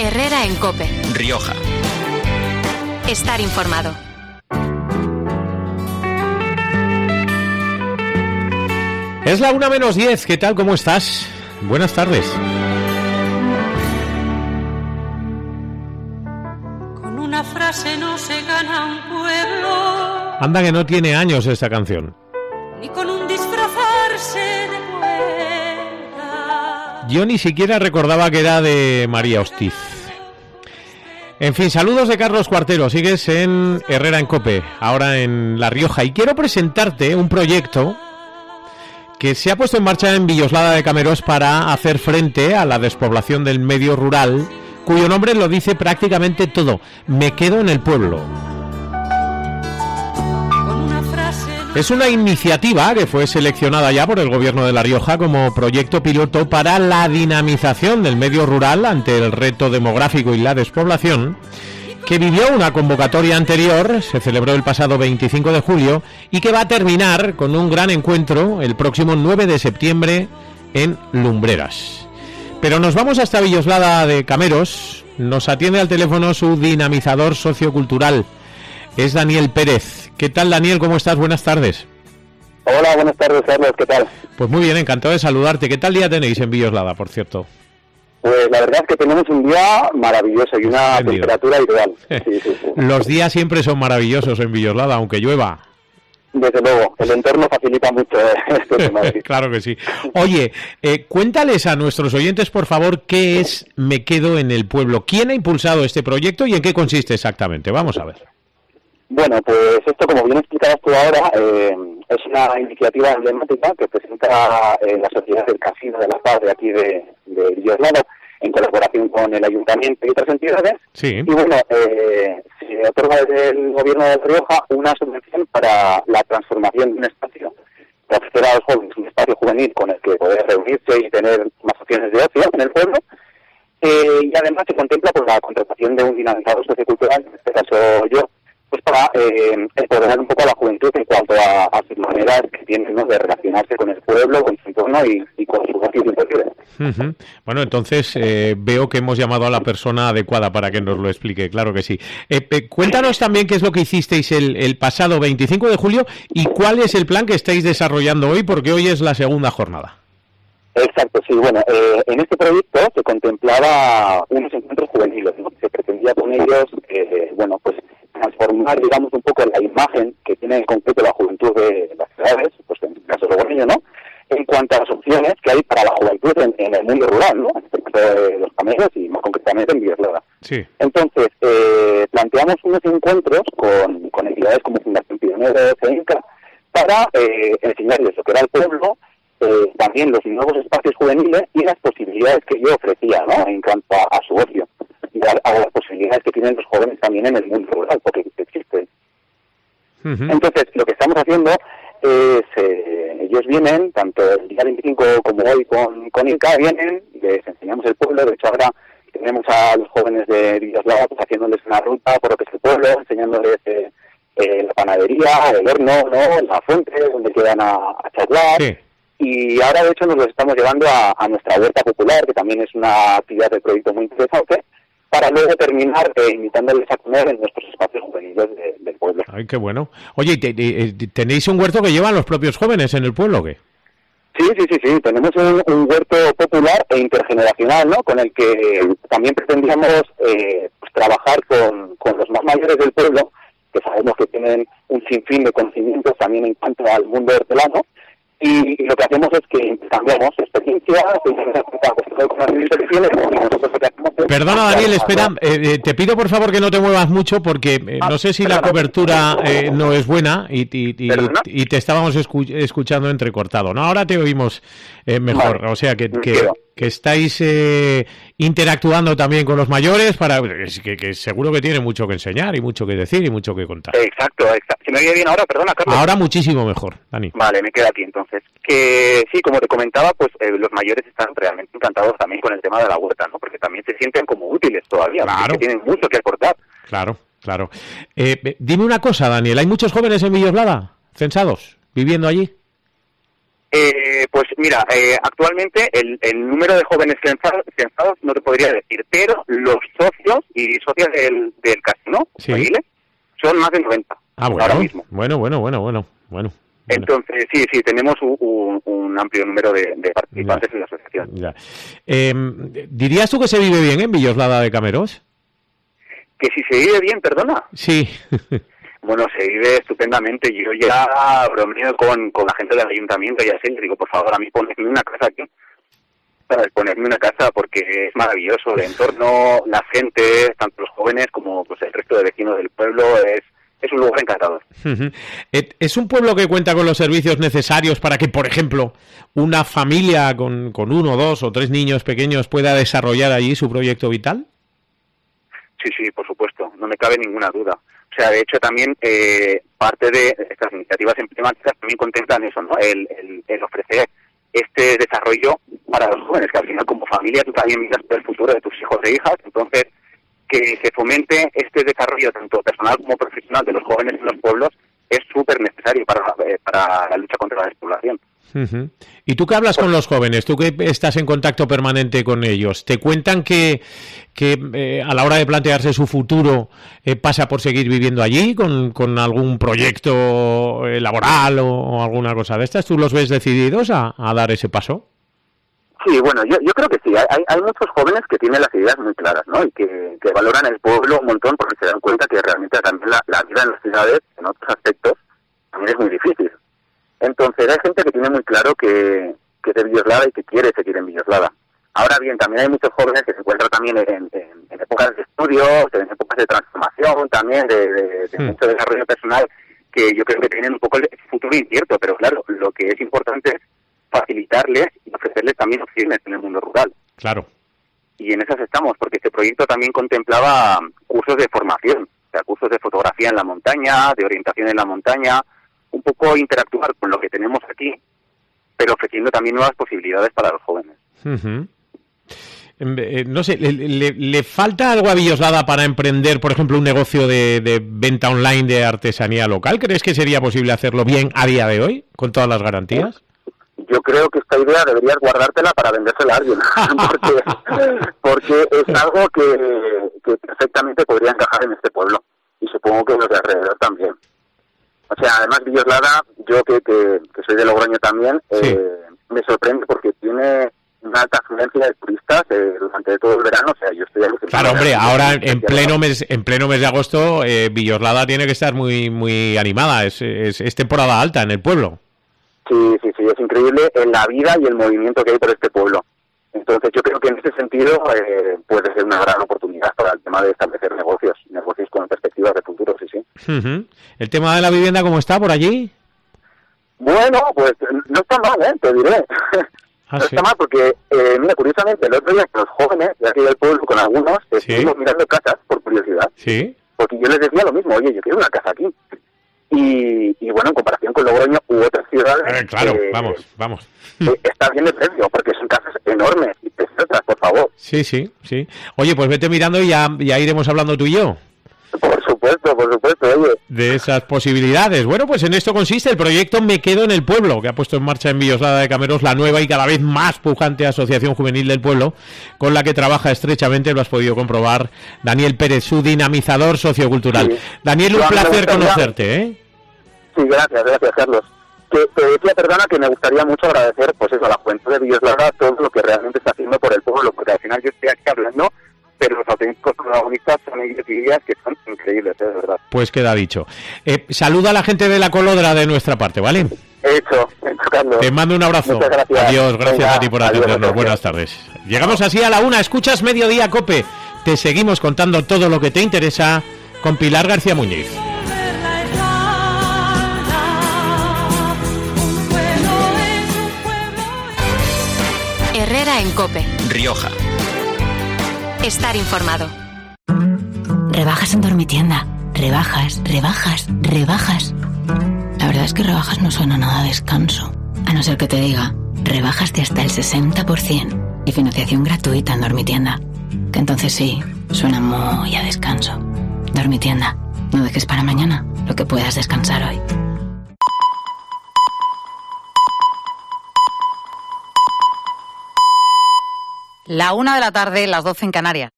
Herrera en COPE. Rioja. Estar informado. Es la 1:10. ¿Qué tal? ¿Cómo estás? Buenas tardes. Con una frase no se gana un pueblo. Anda que no tiene años esta canción. Ni con un disfrazarse de poeta. Yo ni siquiera recordaba que era de María Hostiz. En fin, saludos de Carlos Cuartero. Sigues en Herrera en COPE, ahora en La Rioja. Y quiero presentarte un proyecto que se ha puesto en marcha en Villoslada de Cameros para hacer frente a la despoblación del medio rural, cuyo nombre lo dice prácticamente todo: me quedo en el pueblo. Es una iniciativa que fue seleccionada ya por el Gobierno de La Rioja como proyecto piloto para la dinamización del medio rural ante el reto demográfico y la despoblación, que vivió una convocatoria anterior, se celebró el pasado 25 de julio, y que va a terminar con un gran encuentro el próximo 9 de septiembre en Lumbreras. Pero nos vamos hasta Villoslada de Cameros. Nos atiende al teléfono su dinamizador sociocultural. Es Daniel Pérez. ¿Qué tal, Daniel? ¿Cómo estás? Buenas tardes. Hola, buenas tardes, Carlos. ¿Qué tal? Pues muy bien, encantado de saludarte. ¿Qué tal día tenéis en Villoslada, por cierto? Pues la verdad es que tenemos un día maravilloso y una temperatura ideal. Sí. Los días siempre son maravillosos en Villoslada, aunque llueva. Desde luego, el entorno facilita mucho este tema. Claro que sí. Oye, cuéntales a nuestros oyentes, por favor, qué es Me Quedo en el Pueblo. ¿Quién ha impulsado este proyecto y en qué consiste exactamente? Vamos a ver. Bueno, pues esto, como bien explicabas tú ahora, es una iniciativa emblemática que presenta la Sociedad del Casino de la Paz de aquí de Villoslada, en colaboración con el Ayuntamiento y otras entidades. Sí. Y bueno, se otorga desde el Gobierno de La Rioja una subvención para la transformación de un espacio, para ofrecer a los jóvenes un espacio juvenil con el que poder reunirse y tener más opciones de ocio en el pueblo. Y además se contempla por la contratación de un dinamizador sociocultural, en este caso yo, pues para empoderar un poco a la juventud en cuanto a sus maneras que tienen, ¿no?, de relacionarse con el pueblo, con su entorno y con su ocio libre. Uh-huh. Bueno, entonces veo que hemos llamado a la persona adecuada para que nos lo explique, claro que sí. Cuéntanos también qué es lo que hicisteis el pasado 25 de julio y cuál es el plan que estáis desarrollando hoy, porque hoy es la segunda jornada. Exacto, sí. Bueno, en este proyecto se contemplaba unos encuentros juveniles, ¿no? Se pretendía con ellos, bueno, pues transformar, digamos, un poco la imagen que tiene en concreto la juventud de las ciudades, pues en el caso de Logroño, ¿no?, en cuanto a las opciones que hay para la juventud en el mundo rural, ¿no?, en este caso de los Cameros y más concretamente en Villoslada. Sí. Entonces, planteamos unos encuentros con entidades como Fundación Pioneros e INCA para enseñarles lo que era el pueblo, también los nuevos espacios juveniles y las posibilidades que yo ofrecía, ¿no?, en cuanto a su ocio, y a las posibilidades que tienen los jóvenes también en el mundo rural, porque existen. Uh-huh. Entonces, lo que estamos haciendo es, ellos vienen, tanto el día 25 como hoy con INCA, vienen, les enseñamos el pueblo. De hecho, ahora tenemos a los jóvenes de Villoslada pues haciéndoles una ruta por lo que es el pueblo, enseñándoles la panadería, el horno, ¿no?, la fuente, donde quedan a charlar. Sí. Y ahora, de hecho, nos los estamos llevando a nuestra huerta popular, que también es una actividad del proyecto muy interesante, para luego terminar invitándoles a comer en nuestros espacios juveniles del pueblo. Ay, qué bueno. Oye, ¿tenéis un huerto que llevan los propios jóvenes en el pueblo o qué? Sí. Tenemos un huerto popular e intergeneracional, ¿no?, con el que también pretendíamos pues trabajar con los más mayores del pueblo, que sabemos que tienen un sinfín de conocimientos también en cuanto al mundo hortelano. Y lo que hacemos es que intercambiamos experiencias, Perdona, Daniel, espera, te pido por favor que no te muevas mucho porque no sé si la cobertura no es buena y te estábamos escuchando entrecortado. No, ahora te oímos mejor, vale. O sea que estáis interactuando también con los mayores para que seguro que tienen mucho que enseñar y mucho que decir y mucho que contar. Exacto. ¿Se me oye bien ahora? Perdona, Carlos. Ahora muchísimo mejor, Dani. Vale, me quedo aquí entonces. Que sí, como te comentaba, pues los mayores están realmente encantados también con el tema de la huerta, ¿no? Porque también se sienten como útiles todavía, claro, que tienen mucho que aportar. Claro. Dime una cosa, Daniel, ¿hay muchos jóvenes en Villoslada censados viviendo allí? Pues Mira, actualmente el número de jóvenes censados no te podría decir, pero lo y socias del casino, Sí. ¿vale? Son más de 90 ahora mismo. Bueno. Entonces, sí, tenemos un amplio número de participantes en la asociación. Ya. ¿Dirías tú que se vive bien en Villoslada de Cameros? Que si se vive bien, perdona. Sí. Bueno, se vive estupendamente. Yo ya bromeo con la gente del ayuntamiento y así, le digo, por favor, a mí ponedme una casa aquí. Ponerme una casa porque es maravilloso. El entorno, la gente, tanto los jóvenes como pues, el resto de vecinos del pueblo, es un lugar encantador. ¿Es un pueblo que cuenta con los servicios necesarios para que, por ejemplo, una familia con 1, 2 o 3 niños pequeños pueda desarrollar allí su proyecto vital? Sí, por supuesto, no me cabe ninguna duda. O sea, de hecho, también parte de estas iniciativas emblemáticas también contemplan eso, ¿no? El ofrecer este desarrollo para los jóvenes, que al final como familia tú también miras por el futuro de tus hijos e hijas, entonces que se fomente este desarrollo tanto personal como profesional de los jóvenes en los pueblos es súper necesario para la lucha contra la despoblación. Uh-huh. ¿Y tú qué hablas con los jóvenes? Tú que estás en contacto permanente con ellos, ¿te cuentan que a la hora de plantearse su futuro pasa por seguir viviendo allí con algún proyecto laboral o alguna cosa de estas? ¿Tú los ves decididos a dar ese paso? Sí, bueno, yo creo que sí. Hay muchos jóvenes que tienen las ideas muy claras, ¿no? Y que valoran el pueblo un montón porque se dan cuenta que realmente también la vida en las ciudades, en otros aspectos, también es muy difícil. Entonces hay gente que tiene muy claro que es de Villoslada y que quiere seguir en Villoslada. Ahora bien, también hay muchos jóvenes que se encuentran también en épocas de estudios, en épocas de transformación también, de mucho desarrollo personal, que yo creo que tienen un poco el futuro incierto, pero claro, lo que es importante es facilitarles y ofrecerles también opciones en el mundo rural. Claro. Y en esas estamos, porque este proyecto también contemplaba cursos de formación, o sea, cursos de fotografía en la montaña, de orientación en la montaña, un poco interactuar con lo que tenemos aquí, pero ofreciendo también nuevas posibilidades para los jóvenes. Uh-huh. No sé, ¿le falta algo a Villoslada para emprender, por ejemplo, un negocio de venta online de artesanía local? ¿Crees que sería posible hacerlo bien a día de hoy, con todas las garantías? Yo creo que esta idea deberías guardártela para vendérsela a alguien, porque es algo que perfectamente podría encajar en este pueblo, y supongo que los de alrededor también. O sea, además Villoslada, yo que soy de Logroño también, sí. Me sorprende porque tiene una alta afluencia de turistas durante todo el verano. O sea, yo estoy alucinado. Claro, hombre, ahora en pleno mes de agosto Villoslada tiene que estar muy animada, es temporada alta en el pueblo. Sí, es increíble la vida y el movimiento que hay por este pueblo. Entonces yo creo que en ese sentido puede ser una gran oportunidad para el tema de establecer negocios con perspectivas de futuro, sí. Uh-huh. ¿El tema de la vivienda cómo está por allí? Bueno, pues no está mal, te diré. No está mal porque, mira, curiosamente, el otro día que los jóvenes de aquí del pueblo, con algunos, estuvimos mirando casas por curiosidad. Sí. Porque yo les decía lo mismo, oye, yo quiero una casa aquí. Y bueno, en comparación con Logroño u otras ciudades... claro, vamos. Está bien de precio, porque son casas enormes y preciosas, por favor. Sí. Oye, pues vete mirando y ya iremos hablando tú y yo. Por supuesto, oye. De esas posibilidades. Bueno, pues en esto consiste el proyecto Me Quedo en el Pueblo, que ha puesto en marcha en Villoslada de Cameros la nueva y cada vez más pujante Asociación Juvenil del Pueblo, con la que trabaja estrechamente, lo has podido comprobar, Daniel Pérez, su dinamizador sociocultural. Sí. Daniel, un placer conocerte, ¿eh? Sí, gracias, Carlos. Te decía, perdona, que me gustaría mucho agradecer, pues eso, a la juventud de Villoslada, todo lo que realmente está haciendo por el pueblo, porque al final yo estoy aquí hablando, pero los auténticos protagonistas son ellos y ellas, que son increíbles, de verdad. Pues queda dicho. Saluda a la gente de la Colodra de nuestra parte, ¿vale? Hecho, Carlos. Te mando un abrazo. Muchas gracias. Adiós, gracias. Venga, a ti por atendernos. Adiós. Buenas tardes. Llegamos así a la 1, escuchas Mediodía Cope. Te seguimos contando todo lo que te interesa con Pilar García Muñiz. Herrera en Cope. Rioja. Estar informado. Rebajas en Dormitienda. Rebajas. La verdad es que rebajas no suena nada a descanso. A no ser que te diga, rebajas de hasta el 60% y financiación gratuita en Dormitienda. Que entonces sí, suena muy a descanso. Dormitienda. No dejes para mañana lo que puedas descansar hoy. La 1 de la tarde, las 12 en Canarias.